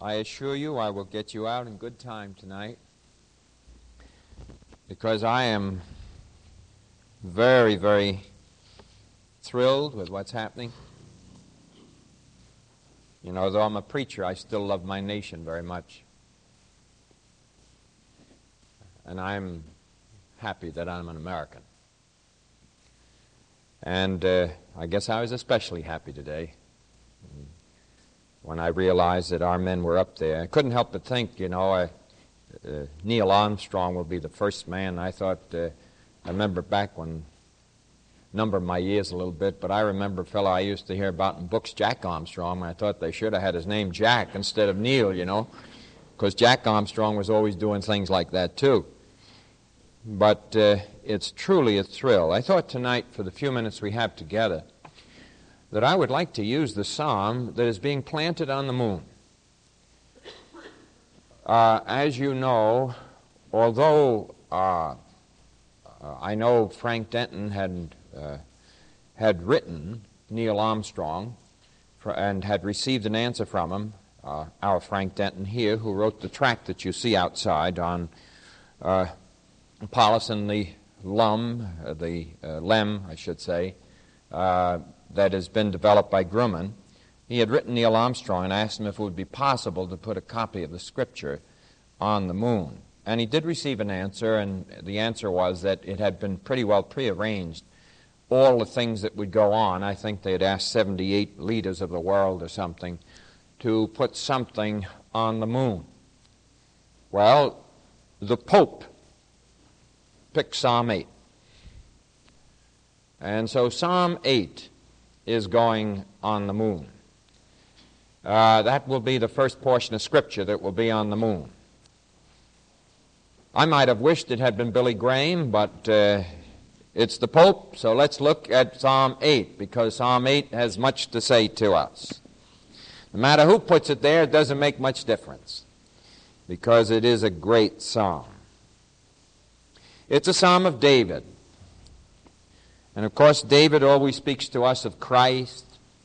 I assure you I will get you out in good time tonight, because I am very, very thrilled with what's happening. You know, though I'm a preacher, I still love my nation very much. And I'm happy that I'm an American. And I guess I was especially happy today when I realized that our men were up there. I couldn't help but think, you know, Neil Armstrong will be the first man. I thought, I remember back when, number my years a little bit, but I remember a fellow I used to hear about in books, Jack Armstrong, and I thought they should have had his name Jack instead of Neil, you know, because Jack Armstrong was always doing things like that too. But it's truly a thrill. I thought tonight, for the few minutes we have together, that I would like to use the psalm that is being planted on the moon. As you know, although I know Frank Denton had written Neil Armstrong and had received an answer from him, our Frank Denton here, who wrote the tract that you see outside on Apollos and the Lem, I should say, that has been developed by Grumman. He had written Neil Armstrong and asked him if it would be possible to put a copy of the Scripture on the moon. And he did receive an answer, and the answer was that it had been pretty well prearranged. All the things that would go on, I think they had asked 78 leaders of the world or something to put something on the moon. Well, the Pope picked Psalm 8. And so Psalm 8 is going on the moon. That will be the first portion of Scripture that will be on the moon. I might have wished it had been Billy Graham, but it's the Pope, so let's look at Psalm 8, because Psalm 8 has much to say to us. No matter who puts it there, it doesn't make much difference, because it is a great psalm. It's a psalm of David. And of course, David always speaks to us of Christ.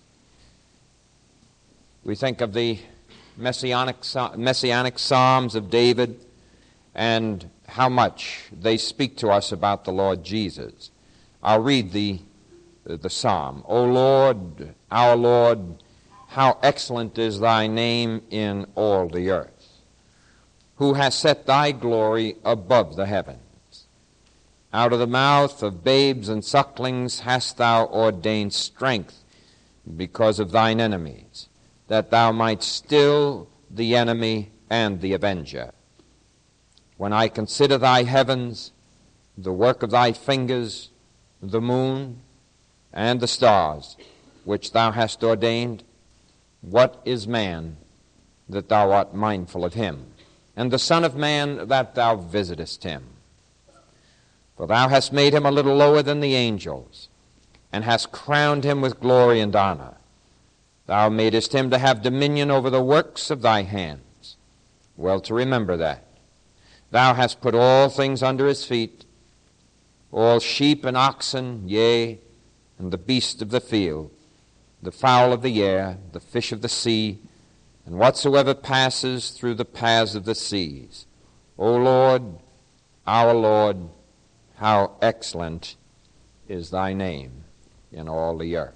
We think of the messianic psalms of David and how much they speak to us about the Lord Jesus. I'll read the psalm. O Lord, our Lord, how excellent is thy name in all the earth, who has set thy glory above the heavens. Out of the mouth of babes and sucklings hast thou ordained strength because of thine enemies, that thou mightst still the enemy and the avenger. When I consider thy heavens, the work of thy fingers, the moon and the stars, which thou hast ordained, what is man that thou art mindful of him, and the Son of Man that thou visitest him? For thou hast made him a little lower than the angels, and hast crowned him with glory and honor. Thou madest him to have dominion over the works of thy hands. Well to remember that. Thou hast put all things under his feet, all sheep and oxen, yea, and the beast of the field, the fowl of the air, the fish of the sea, and whatsoever passes through the paths of the seas. O Lord, our Lord, how excellent is thy name in all the earth.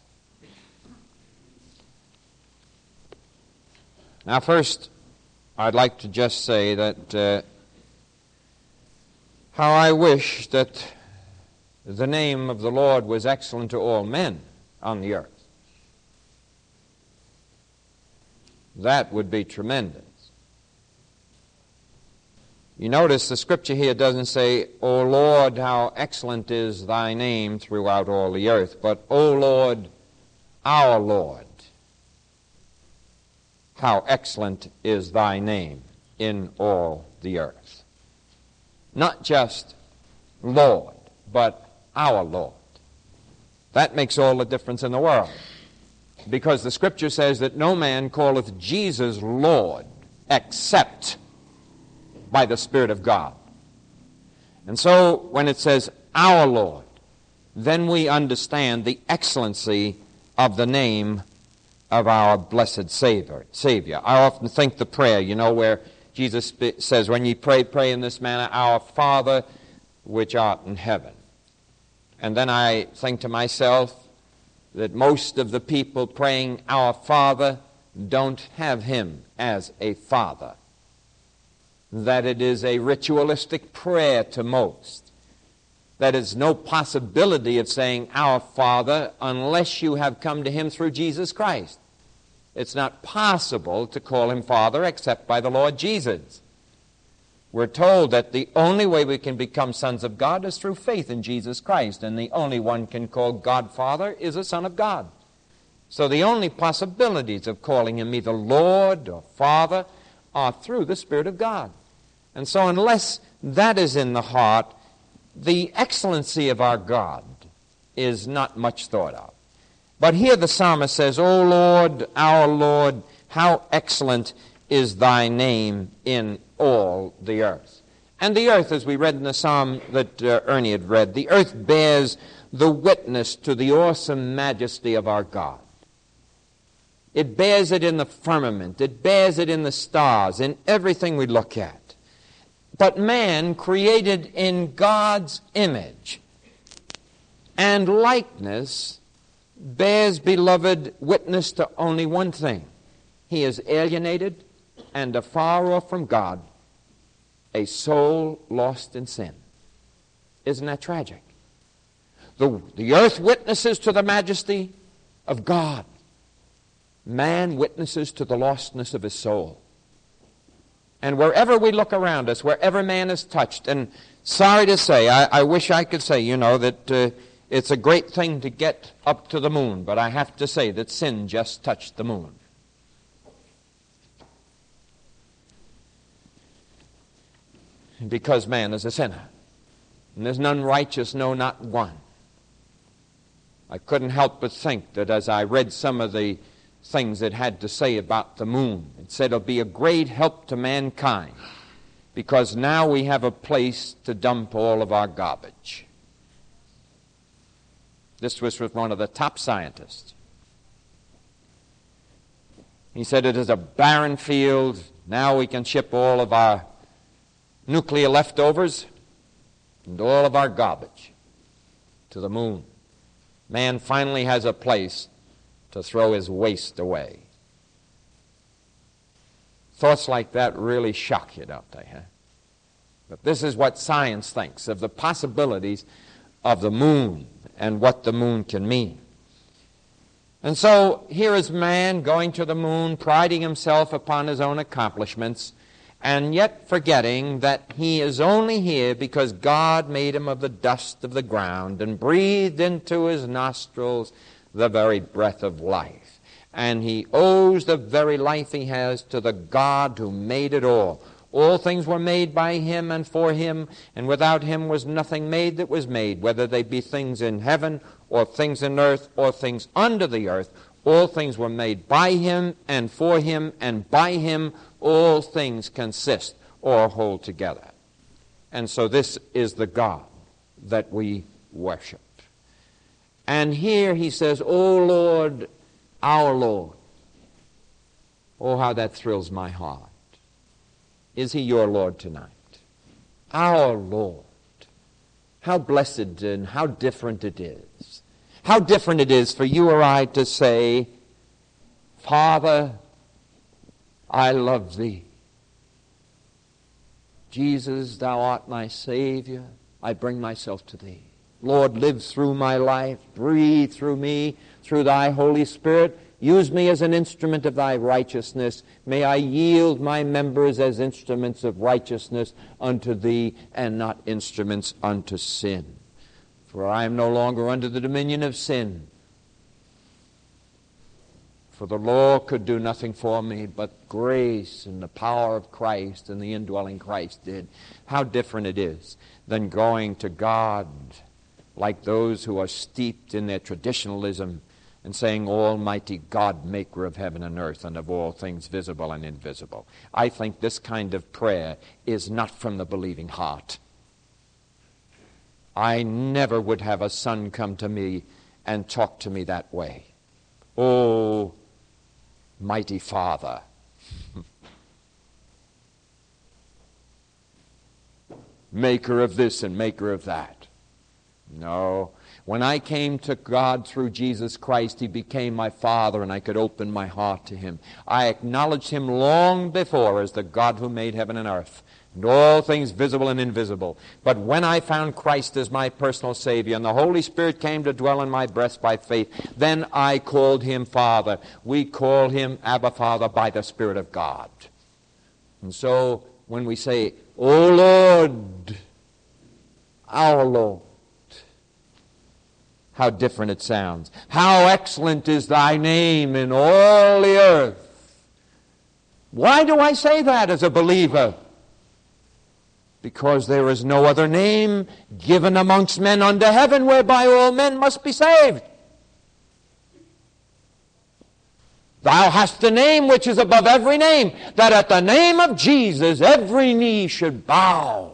Now first, I'd like to just say that how I wish that the name of the Lord was excellent to all men on the earth. That would be tremendous. You notice the Scripture here doesn't say, O Lord, how excellent is thy name throughout all the earth, but O Lord, our Lord, how excellent is thy name in all the earth. Not just Lord, but our Lord. That makes all the difference in the world, because the Scripture says that no man calleth Jesus Lord except by the Spirit of God. And so when it says our Lord, then we understand the excellency of the name of our blessed Savior. I often think the prayer, where Jesus says, when ye pray, pray in this manner, Our Father which art in heaven. And then I think to myself that most of the people praying Our Father don't have Him as a Father. That it is a ritualistic prayer to most. That is no possibility of saying Our Father unless you have come to Him through Jesus Christ. It's not possible to call Him Father except by the Lord Jesus. We're told that the only way we can become sons of God is through faith in Jesus Christ, and the only one can call God Father is a Son of God. So the only possibilities of calling Him either Lord or Father are through the Spirit of God. And so unless that is in the heart, the excellency of our God is not much thought of. But here the psalmist says, O Lord, our Lord, how excellent is thy name in all the earth. And the earth, as we read in the psalm that Ernie had read, the earth bears the witness to the awesome majesty of our God. It bears it in the firmament. It bears it in the stars, in everything we look at. But man, created in God's image and likeness, bears, beloved, witness to only one thing. He is alienated and afar off from God, a soul lost in sin. Isn't that tragic? The earth witnesses to the majesty of God. Man witnesses to the lostness of his soul. And wherever we look around us, wherever man is touched, and sorry to say, I wish I could say, that it's a great thing to get up to the moon, but I have to say that sin just touched the moon. Because man is a sinner. And there's none righteous, no, not one. I couldn't help but think that as I read some of the things it had to say about the moon, it said it'll be a great help to mankind because now we have a place to dump all of our garbage. This was with one of the top scientists. He said it is a barren field. Now we can ship all of our nuclear leftovers and all of our garbage to the moon. Man finally has a place to throw his waste away. Thoughts like that really shock you, don't they? But this is what science thinks of the possibilities of the moon and what the moon can mean. And so here is man going to the moon, priding himself upon his own accomplishments, and yet forgetting that he is only here because God made him of the dust of the ground and breathed into his nostrils the very breath of life. And he owes the very life he has to the God who made it all. All things were made by him and for him, and without him was nothing made that was made, whether they be things in heaven or things in earth or things under the earth. All things were made by him and for him, and by him all things consist or hold together. And so this is the God that we worship. And here he says, O Lord, our Lord. Oh, how that thrills my heart. Is he your Lord tonight? Our Lord. How blessed and how different it is. How different it is for you or I to say, Father, I love thee. Jesus, thou art my Savior. I bring myself to thee. Lord, live through my life. Breathe through me, through thy Holy Spirit. Use me as an instrument of thy righteousness. May I yield my members as instruments of righteousness unto thee, and not instruments unto sin. For I am no longer under the dominion of sin. For the law could do nothing for me, but grace and the power of Christ and the indwelling Christ did. How different it is than going to God like those who are steeped in their traditionalism and saying, Almighty God, maker of heaven and earth and of all things visible and invisible. I think this kind of prayer is not from the believing heart. I never would have a son come to me and talk to me that way. Oh, mighty Father. Maker of this and maker of that. No. When I came to God through Jesus Christ, He became my Father, and I could open my heart to Him. I acknowledged Him long before as the God who made heaven and earth, and all things visible and invisible. But when I found Christ as my personal Savior, and the Holy Spirit came to dwell in my breast by faith, then I called Him Father. We call Him Abba Father by the Spirit of God. And so when we say, O Lord, our Lord, how different it sounds. How excellent is thy name in all the earth. Why do I say that as a believer? Because there is no other name given amongst men under heaven whereby all men must be saved. Thou hast a name which is above every name, that at the name of Jesus every knee should bow.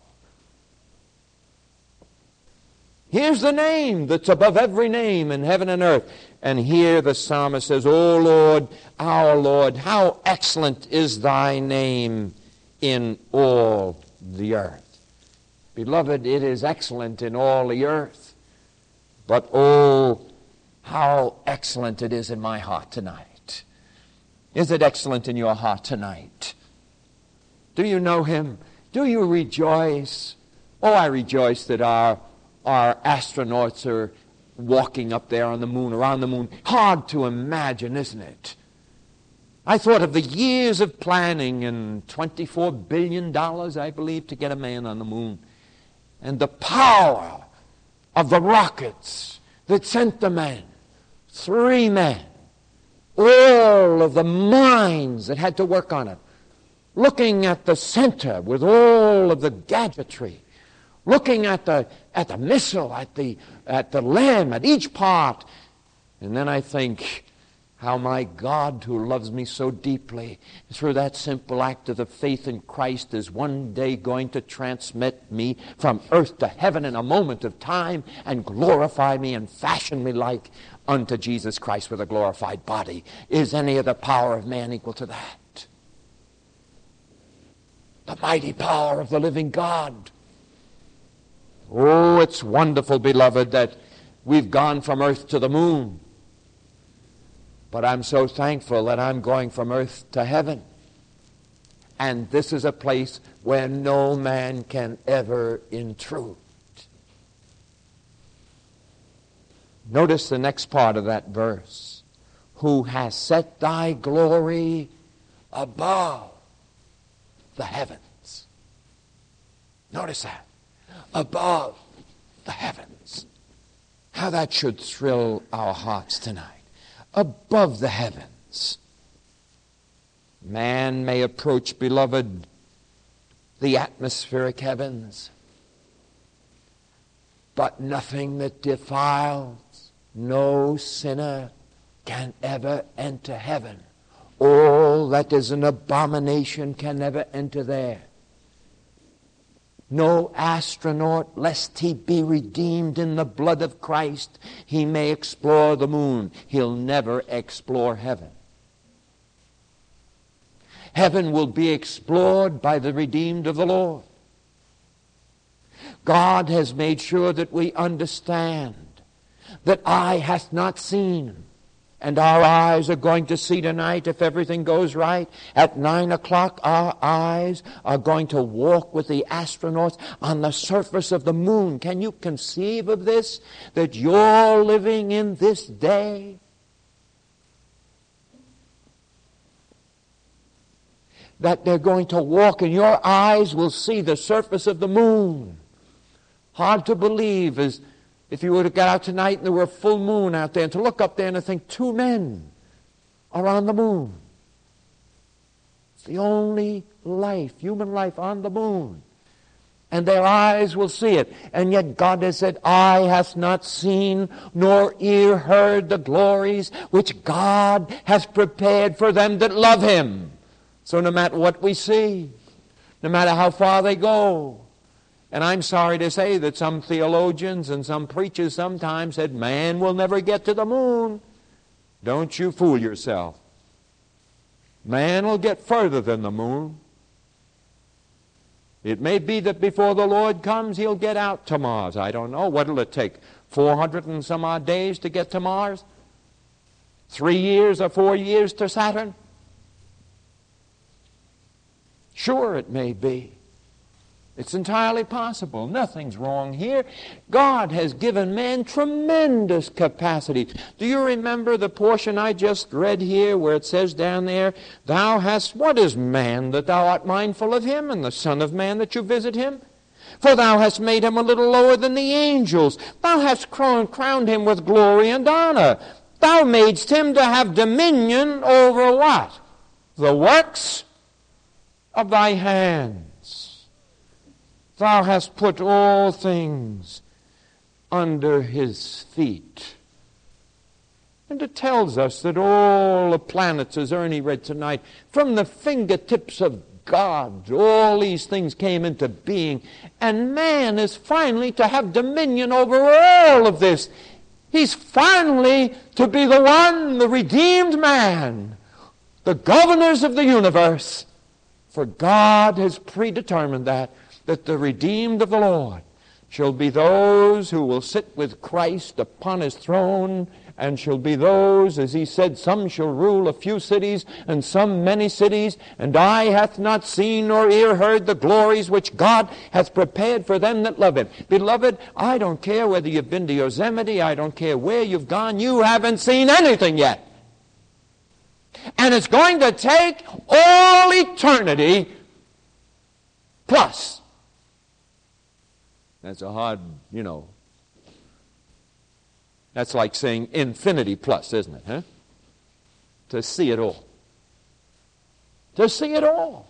Here's the name that's above every name in heaven and earth. And here the psalmist says, O Lord, our Lord, how excellent is thy name in all the earth. Beloved, it is excellent in all the earth. But oh, how excellent it is in my heart tonight. Is it excellent in your heart tonight? Do you know Him? Do you rejoice? Oh, I rejoice that our astronauts are walking up there on the moon, around the moon. Hard to imagine, isn't it? I thought of the years of planning and $24 billion, I believe, to get a man on the moon. And the power of the rockets that sent the men, 3 men, all of the minds that had to work on it, looking at the center with all of the gadgetry, looking at the missile, at the limb, at each part. And then I think how my God, who loves me so deeply, through that simple act of the faith in Christ, is one day going to transmit me from earth to heaven in a moment of time and glorify me and fashion me like unto Jesus Christ with a glorified body. Is any of the power of man equal to that? The mighty power of the living God. Oh, it's wonderful, beloved, that we've gone from earth to the moon. But I'm so thankful that I'm going from earth to heaven. And this is a place where no man can ever intrude. Notice the next part of that verse. Who has set thy glory above the heavens. Notice that. Above the heavens. How that should thrill our hearts tonight. Above the heavens. Man may approach, beloved, the atmospheric heavens, but nothing that defiles, no sinner can ever enter heaven. All that is an abomination can never enter there. No astronaut, lest he be redeemed in the blood of Christ, he may explore the moon. He'll never explore heaven. Heaven will be explored by the redeemed of the Lord. God has made sure that we understand that eye hath not seen, and our eyes are going to see tonight, if everything goes right. At 9 o'clock, our eyes are going to walk with the astronauts on the surface of the moon. Can you conceive of this? That you're living in this day? That they're going to walk and your eyes will see the surface of the moon. Hard to believe is if you were to get out tonight and there were a full moon out there, and to look up there and to think 2 men are on the moon. It's the only life, human life on the moon. And their eyes will see it. And yet God has said, eye hath not seen, nor ear heard the glories which God hath prepared for them that love Him. So no matter what we see, no matter how far they go, and I'm sorry to say that some theologians and some preachers sometimes said, man will never get to the moon. Don't you fool yourself. Man will get further than the moon. It may be that before the Lord comes, he'll get out to Mars. I don't know. What'll it take? 400 and some odd days to get to Mars? 3 years or 4 years to Saturn? Sure, it may be. It's entirely possible. Nothing's wrong here. God has given man tremendous capacity. Do you remember the portion I just read here where it says down there, "Thou hast, what is man that thou art mindful of him, and the Son of Man that you visit him? For thou hast made him a little lower than the angels. Thou hast crowned him with glory and honor. Thou madest him to have dominion over" what? "The works of thy hands. Thou hast put all things under his feet." And it tells us that all the planets, as Ernie read tonight, from the fingertips of God, all these things came into being. And man is finally to have dominion over all of this. He's finally to be the one, the redeemed man, the governors of the universe. For God has predetermined that the redeemed of the Lord shall be those who will sit with Christ upon his throne, and shall be those, as he said, some shall rule a few cities, and some many cities, and eye hath not seen nor ear heard the glories which God hath prepared for them that love him. Beloved, I don't care whether you've been to Yosemite, I don't care where you've gone, you haven't seen anything yet. And it's going to take all eternity plus. That's a hard, that's like saying infinity plus, isn't it? Huh? To see it all. To see it all.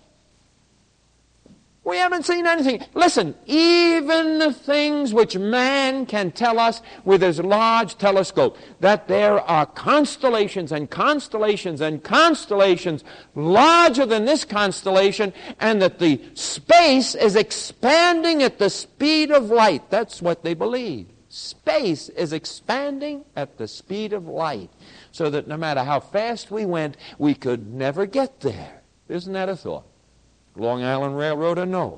We haven't seen anything. Listen, even the things which man can tell us with his large telescope, that there are constellations and constellations and constellations larger than this constellation, and that the space is expanding at the speed of light. That's what they believe. Space is expanding at the speed of light, so that no matter how fast we went, we could never get there. Isn't that a thought? Long Island Railroad or no?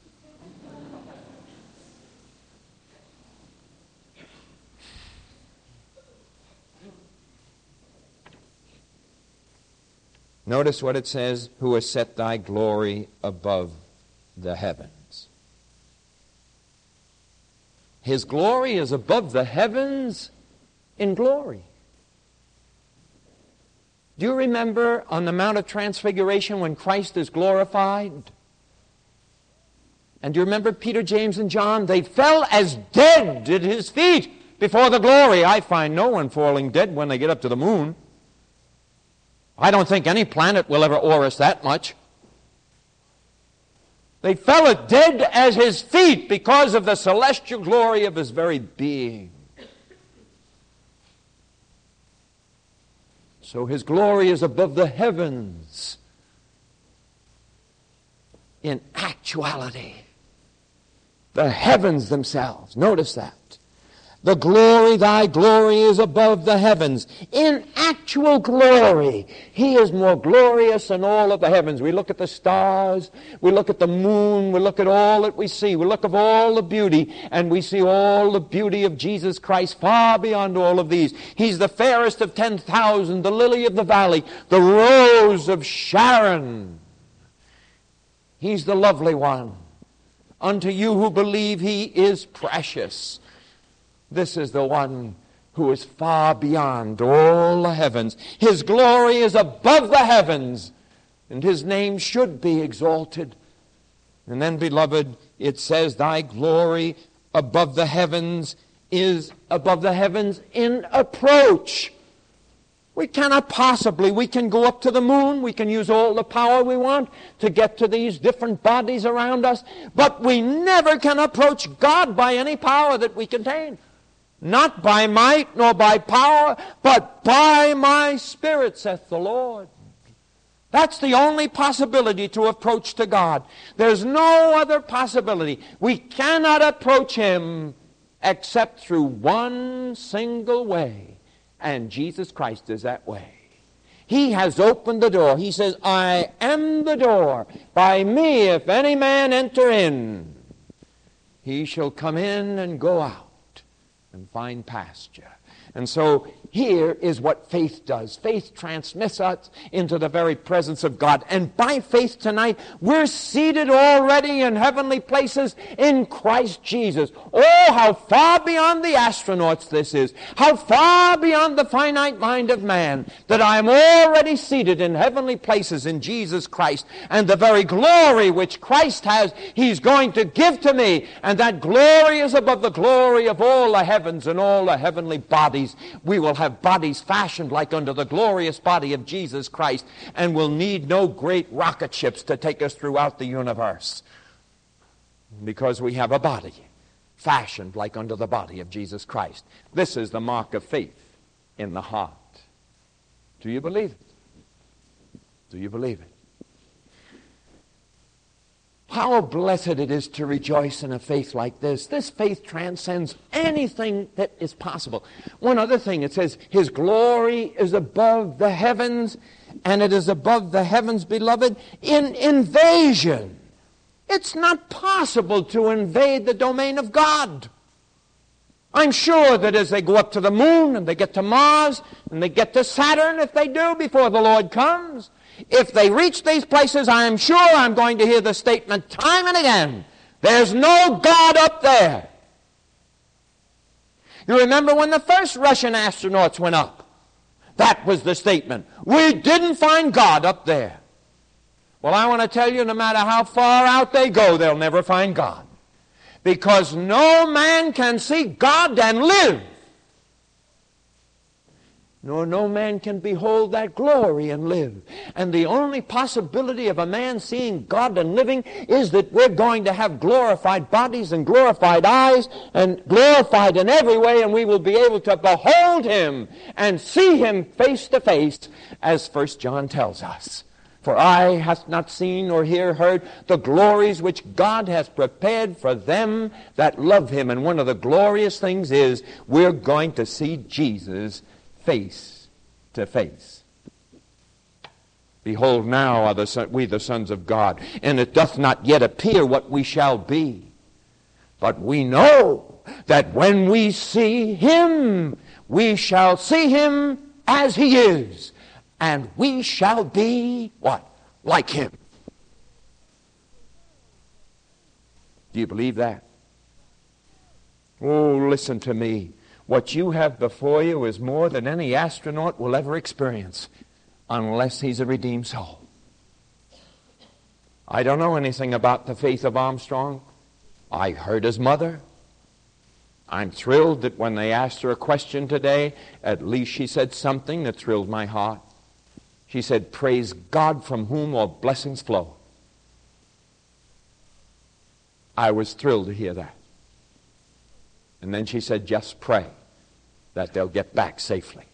Notice what it says, "Who has set thy glory above the heavens." His glory is above the heavens in glory. Do you remember on the Mount of Transfiguration when Christ is glorified? And do you remember Peter, James, and John? They fell as dead at his feet before the glory. I find no one falling dead when they get up to the moon. I don't think any planet will ever awe us that much. They fell as dead at his feet because of the celestial glory of his very being. So his glory is above the heavens in actuality. The heavens themselves. Notice that. The glory, thy glory is above the heavens. In actual glory. He is more glorious than all of the heavens. We look at the stars, we look at the moon, we look at all that we see. We look at all the beauty, and we see all the beauty of Jesus Christ far beyond all of these. He's the fairest of 10,000, the lily of the valley, the rose of Sharon. He's the lovely one. Unto you who believe, he is precious. This is the one who is far beyond all the heavens. His glory is above the heavens, and his name should be exalted. And then, beloved, it says, thy glory above the heavens is above the heavens in approach. We cannot possibly, we can go up to the moon, we can use all the power we want to get to these different bodies around us, but we never can approach God by any power that we contain. Not by might nor by power, but by my Spirit, saith the Lord. That's the only possibility to approach to God. There's no other possibility. We cannot approach him except through one single way. And Jesus Christ is that way. He has opened the door. He says, I am the door. By me, if any man enter in, he shall come in and go out and find pasture. And so here is what faith does. Faith transmits us into the very presence of God. And by faith tonight, we're seated already in heavenly places in Christ Jesus. Oh, how far beyond the astronauts this is. How far beyond the finite mind of man that I am already seated in heavenly places in Jesus Christ. And the very glory which Christ has, He's going to give to me. And that glory is above the glory of all the heavens and all the heavenly bodies. We will have bodies fashioned like unto the glorious body of Jesus Christ, and will need no great rocket ships to take us throughout the universe, because we have a body fashioned like unto the body of Jesus Christ. This is the mark of faith in the heart. Do you believe it? Do you believe it? How blessed it is to rejoice in a faith like this. This faith transcends anything that is possible. One other thing, it says, His glory is above the heavens, and it is above the heavens, beloved, in invasion. It's not possible to invade the domain of God. I'm sure that as they go up to the moon, and they get to Mars, and they get to Saturn, if they do, before the Lord comes, if they reach these places, I am sure I'm going to hear the statement time and again, there's no God up there. You remember when the first Russian astronauts went up? That was the statement. We didn't find God up there. Well, I want to tell you, no matter how far out they go, they'll never find God. Because no man can see God and live. Nor no man can behold that glory and live. And the only possibility of a man seeing God and living is that we're going to have glorified bodies and glorified eyes and glorified in every way, and we will be able to behold Him and see Him face to face, as 1 John tells us. For eye hath not seen nor ear heard the glories which God hath prepared for them that love Him. And one of the glorious things is we're going to see Jesus face to face. Behold, now are we the sons of God, and it doth not yet appear what we shall be. But we know that when we see Him, we shall see Him as He is, and we shall be, what? Like Him. Do you believe that? Oh, listen to me. What you have before you is more than any astronaut will ever experience, unless he's a redeemed soul. I don't know anything about the faith of Armstrong. I heard his mother. I'm thrilled that when they asked her a question today, at least she said something that thrilled my heart. She said, praise God from whom all blessings flow. I was thrilled to hear that. And then she said, just pray that they'll get back safely.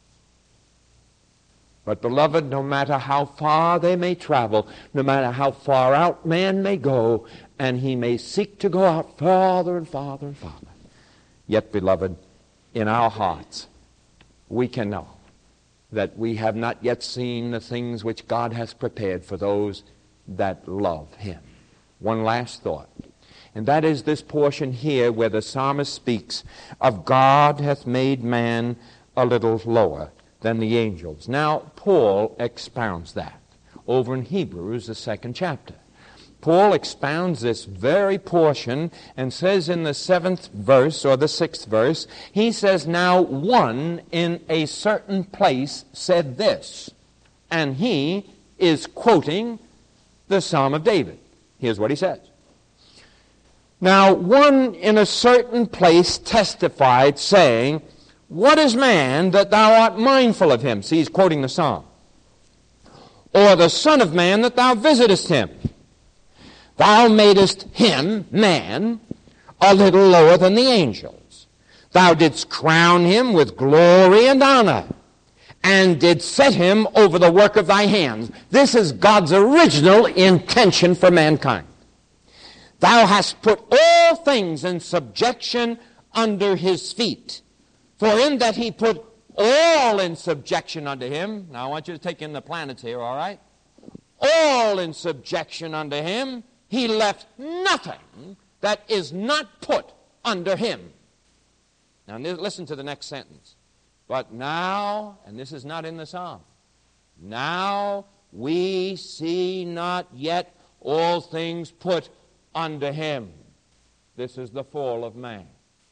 But beloved, no matter how far they may travel, no matter how far out man may go, and he may seek to go out farther and farther and farther, yet, beloved, in our hearts, we can know that we have not yet seen the things which God has prepared for those that love Him. One last thought. And that is this portion here where the psalmist speaks of God hath made man a little lower than the angels. Now, Paul expounds that over in Hebrews, the 2nd chapter. Paul expounds this very portion and says in the 7th verse, or the 6th verse, he says, now one in a certain place said this. And he is quoting the Psalm of David. Here's what he says. Now, one in a certain place testified, saying, what is man that thou art mindful of him? See, he's quoting the Psalm. Or the Son of Man that thou visitest him? Thou madest him, man, a little lower than the angels. Thou didst crown him with glory and honor, and did set him over the work of thy hands. This is God's original intention for mankind. Thou hast put all things in subjection under his feet. For in that he put all in subjection unto him. Now I want you to take in the planets here, all right? All in subjection unto him. He left nothing that is not put under him. Now listen to the next sentence. But now, and this is not in the psalm, now we see not yet all things put under him. This is the fall of man.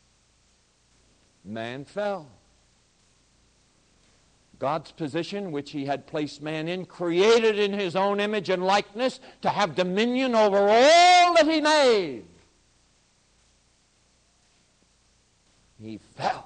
Man fell. God's position, which he had placed man in, created in his own image and likeness, to have dominion over all that he made. He fell.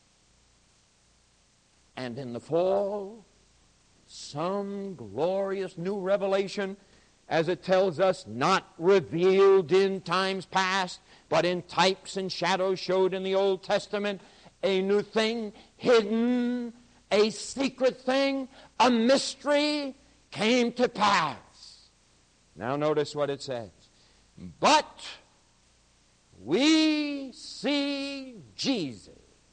And in the fall, some glorious new revelation, as it tells us, not revealed in times past, but in types and shadows showed in the Old Testament, a new thing, hidden, a secret thing, a mystery, came to pass. Now notice what it says. But we see Jesus.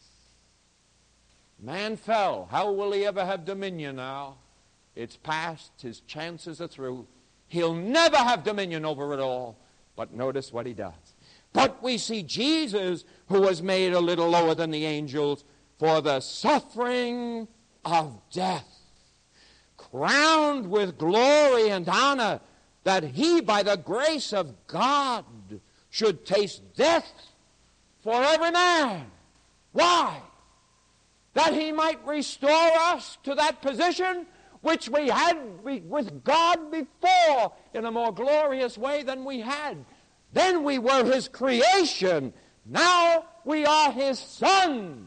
Man fell. How will he ever have dominion now? It's past. His chances are through. He'll never have dominion over it all. But notice what he does. But we see Jesus, who was made a little lower than the angels for the suffering of death, crowned with glory and honor, that he, by the grace of God, should taste death for every man. Why? That he might restore us to that position which we had with God before in a more glorious way than we had. Then we were his creation. Now we are his son.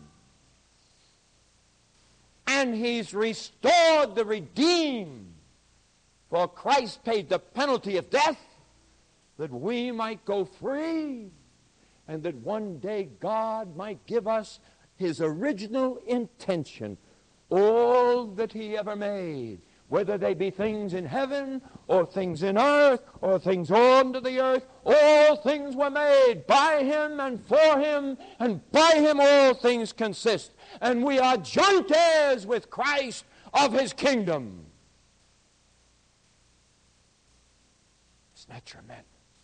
And he's restored the redeemed. For Christ paid the penalty of death that we might go free, and that one day God might give us his original intention, all that he ever made, whether they be things in heaven or things in earth or things under the earth. All things were made by him and for him, and by him all things consist. And we are joint heirs with Christ of his kingdom. Isn't that tremendous?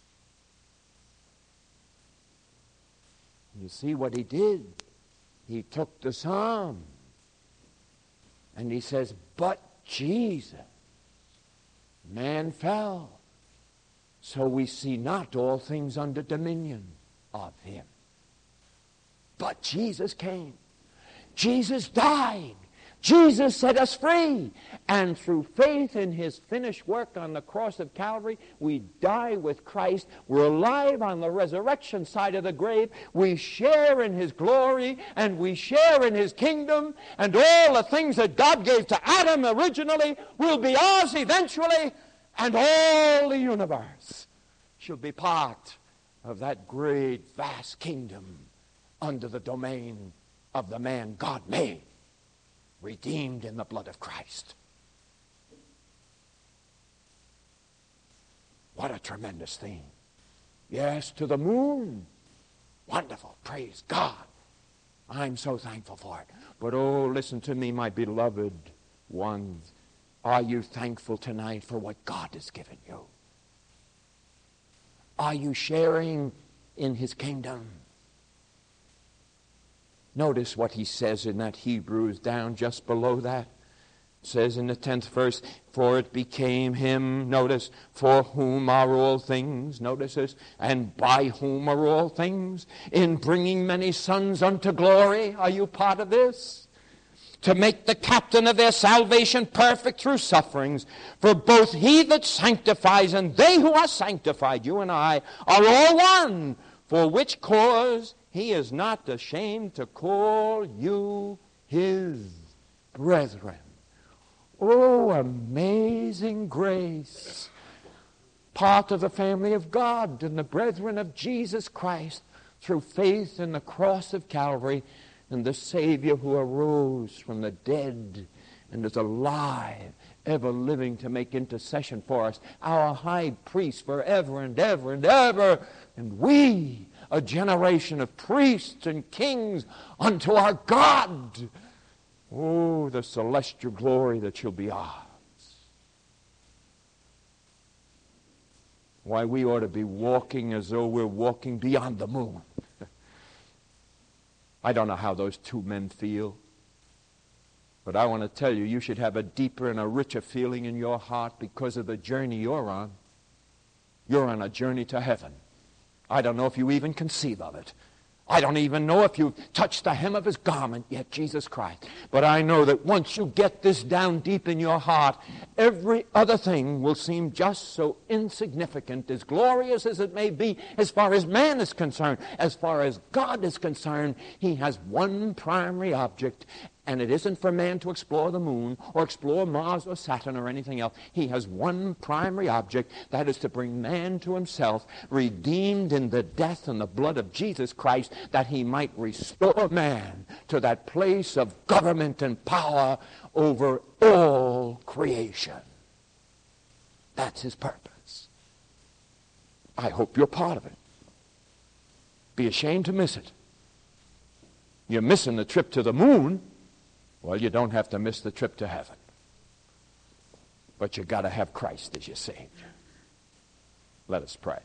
You see what he did? He took the psalm and he says, but Jesus, man fell, so we see not all things under dominion of him. But Jesus came. Jesus died. Jesus set us free. And through faith in his finished work on the cross of Calvary, we die with Christ. We're alive on the resurrection side of the grave. We share in his glory, and we share in his kingdom. And all the things that God gave to Adam originally will be ours eventually. And all the universe shall be part of that great, vast kingdom under the domain of the man God made, redeemed in the blood of Christ. What a tremendous thing. Yes, to the moon. Wonderful. Praise God. I'm so thankful for it. But oh, listen to me, my beloved ones. Are you thankful tonight for what God has given you? Are you sharing in his kingdom? Notice what he says in that Hebrews down just below that. It says in the 10th verse, for it became him, notice, for whom are all things, notice this, and by whom are all things, in bringing many sons unto glory. Are you part of this? To make the captain of their salvation perfect through sufferings. For both he that sanctifies and they who are sanctified, you and I, are all one, for which cause he is not ashamed to call you his brethren. Oh, amazing grace. Part of the family of God and the brethren of Jesus Christ through faith in the cross of Calvary and the Savior who arose from the dead and is alive, ever living to make intercession for us, our high priest forever and ever and ever. And we, a generation of priests and kings unto our God. Oh, the celestial glory that shall be ours. Why, we ought to be walking as though we're walking beyond the moon. I don't know how those two men feel, but I want to tell you, you should have a deeper and a richer feeling in your heart because of the journey you're on. You're on a journey to heaven. I don't know if you even conceive of it. I don't even know if you've touched the hem of his garment yet, Jesus Christ. But I know that once you get this down deep in your heart, every other thing will seem just so insignificant, as glorious as it may be, as far as man is concerned. As far as God is concerned, he has one primary object, and it isn't for man to explore the moon or explore Mars or Saturn or anything else. He has one primary object, that is to bring man to himself, redeemed in the death and the blood of Jesus Christ, that he might restore man to that place of government and power over all creation. That's his purpose. I hope you're part of it. Be ashamed to miss it. You're missing the trip to the moon. Well, you don't have to miss the trip to heaven. But you got to have Christ as your Savior. Let us pray.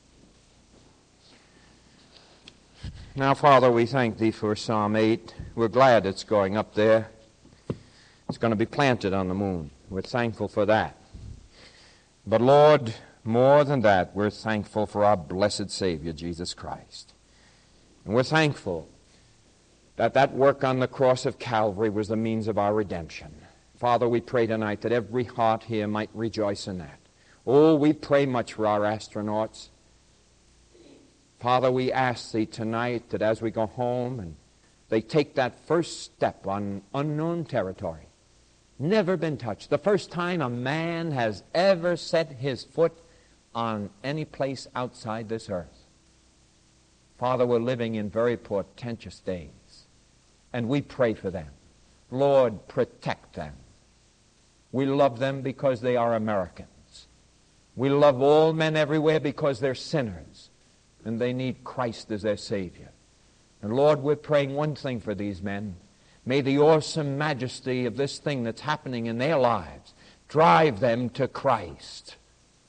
Now, Father, we thank Thee for Psalm 8. We're glad it's going up there. It's going to be planted on the moon. We're thankful for that. But, Lord, more than that, we're thankful for our blessed Savior, Jesus Christ. And we're thankful that that work on the cross of Calvary was the means of our redemption. Father, we pray tonight that every heart here might rejoice in that. Oh, we pray much for our astronauts. Father, we ask Thee tonight that as we go home and they take that first step on unknown territory, never been touched, the first time a man has ever set his foot on any place outside this earth. Father, we're living in very portentous days. And we pray for them. Lord, protect them. We love them because they are Americans. We love all men everywhere because they're sinners. And they need Christ as their Savior. And Lord, we're praying one thing for these men. May the awesome majesty of this thing that's happening in their lives drive them to Christ.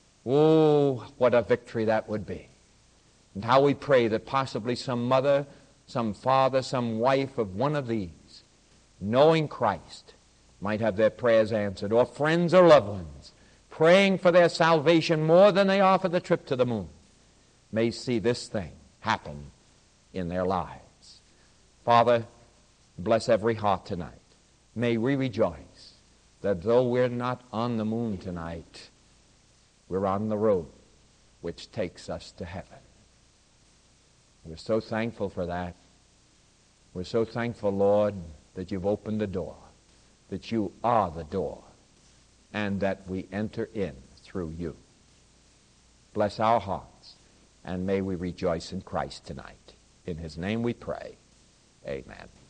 Oh, what a victory that would be. And how we pray that possibly some mother, some father, some wife of one of these, knowing Christ, might have their prayers answered, or friends or loved ones, praying for their salvation more than they are for the trip to the moon, may see this thing happen in their lives. Father, bless every heart tonight. May we rejoice that though we're not on the moon tonight, we're on the road which takes us to heaven. We're so thankful for that. We're so thankful, Lord, that you've opened the door, that you are the door, and that we enter in through you. Bless our hearts, and may we rejoice in Christ tonight. In his name we pray. Amen.